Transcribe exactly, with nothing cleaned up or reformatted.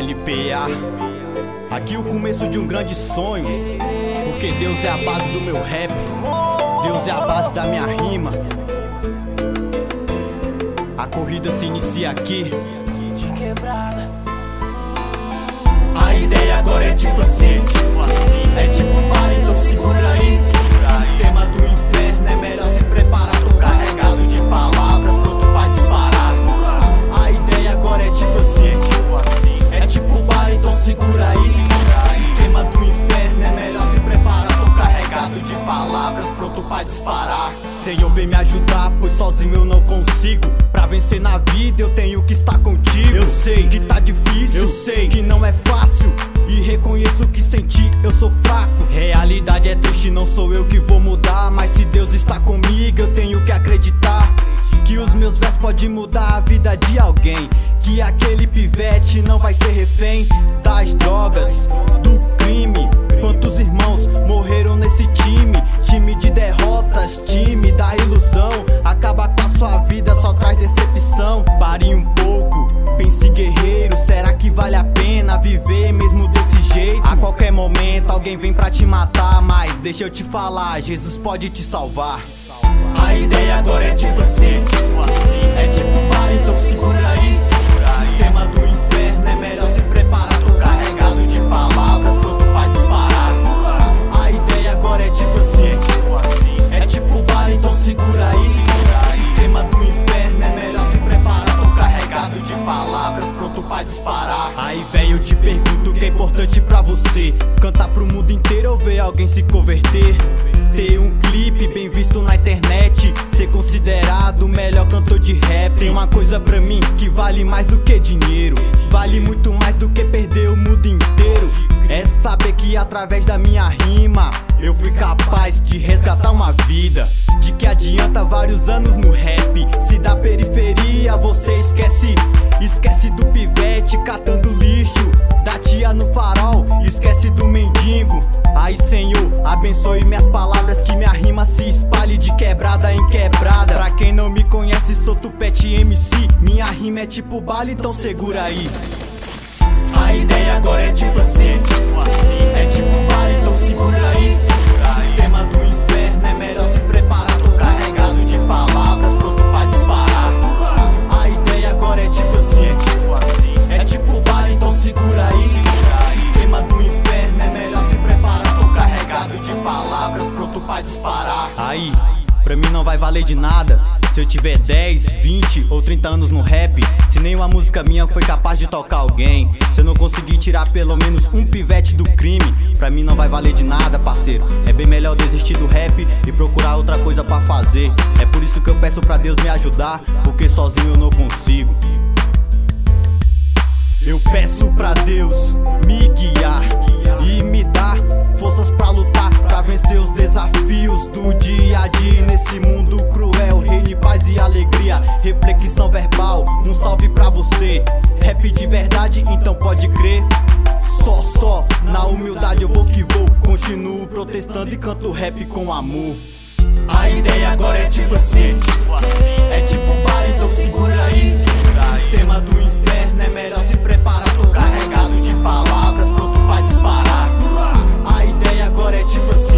N P A. Aqui o começo de um grande sonho, porque Deus é a base do meu rap, Deus é a base da minha rima. A corrida se inicia aqui, de quebrada. A ideia agora é tipo assim, é tipo um mar, então segura aí. Sistema do inferno, é melhor se preparar. Tô carregado de palavras, pronto pra disparar. A ideia agora é tipo assim, é tipo um mar, então segura aí. Sistema do inferno, é melhor se preparar. Tô carregado de palavras, pronto pra disparar. Senhor, vem me ajudar, pois sozinho eu não consigo. Pra vencer na vida eu tenho que estar contigo. Eu sei que tá difícil, eu sei que não é fácil, e reconheço que sem ti eu sou fraco. Realidade é triste, não sou eu que vou mudar, mas se Deus está comigo eu tenho que acreditar que os meus versos podem mudar a vida de alguém, que aquele pivete não vai ser refém das drogas, do crime. Quantos irmãos morreram nesse time? Time de derrotas, time da ilusão. Acaba com a sua vida, só traz decepção. Pare um pouco, pense guerreiro, será que vale a pena viver mesmo desse jeito? A qualquer momento alguém vem pra te matar, mas deixa eu te falar, Jesus pode te salvar. A ideia agora é tipo assim, é tipo um mar, então segura aí. Sistema do inferno, é melhor se preparar. Tô carregado de palavras, pronto pra disparar. A ideia agora é tipo assim, é tipo um mar, então segura aí. Sistema do inferno, é melhor se preparar. Tô carregado de palavras, pronto pra disparar. Aí velho, eu te pergunto o que é importante pra você: cantar pro mundo inteiro ou ver alguém se converter? Ter um clipe bem visto na internet, ser considerado o melhor cantor de rap. Tem uma coisa pra mim que vale mais do que dinheiro, vale muito mais do que perder o mundo inteiro. É saber que através da minha rima eu fui capaz de resgatar uma vida. De que adianta vários anos no rap, se da periferia você esquece, esquece do pivete catando lixo, da tia no farol, esquece do mendigo. Aí Senhor, abençoe minhas palavras, que minha rima se espalhe de quebrada em quebrada. Pra quem não me conhece, sou Tupete M C, minha rima é tipo bala, então segura aí. A ideia agora é tipo assim, é tipo um mar, então segura aí. Sistema do inferno, é melhor se preparar. Tô carregado de palavras, pronto pra disparar. A ideia agora é tipo assim, é tipo um mar, então segura aí. Sistema do inferno, é melhor se preparar. Tô carregado de palavras, pronto pra disparar. Aí, pra mim não vai valer de nada se eu tiver dez, vinte ou trinta anos no rap, se nenhuma música minha foi capaz de tocar alguém. Se eu não conseguir tirar pelo menos um pivete do crime, pra mim não vai valer de nada, parceiro. É bem melhor desistir do rap e procurar outra coisa pra fazer. É por isso que eu peço pra Deus me ajudar, porque sozinho eu não consigo. Eu peço pra Deus me guiar e me dar forças pra lutar, pra vencer os desafios do dia a dia nesse mundo cruel. Reine paz e alegria, reflexão verbal, um salve pra você. Rap de verdade, então pode crer. Só, só, na humildade eu vou que vou. Continuo protestando e canto rap com amor. A ideia agora é tipo assim, é tipo um bar, então segura aí. Sistema do inferno, é melhor se preparar. Tô carregado de palavras, pronto pra disparar. A ideia agora é tipo assim,